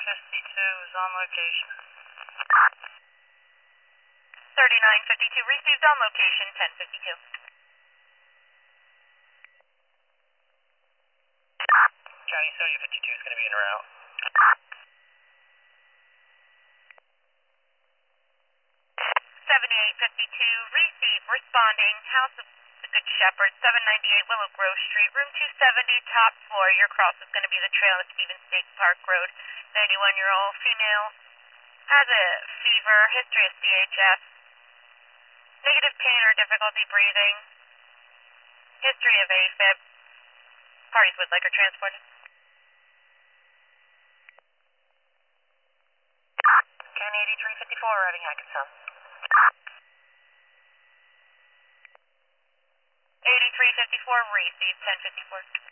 is on location. 3952 received on location, 1052. County 7052 is going to be en route. 7852 receive, responding, House of the Good Shepherd, 798 Willow Grove Street, room 270, top floor. Your cross is going to be the trail at Stevens State Park Road. 91-year-old female, has a fever, history of CHF, negative pain or difficulty breathing, history of AFib. Parties would like her transported. County 8354 arriving Hackensack. 8354 receive, 1054.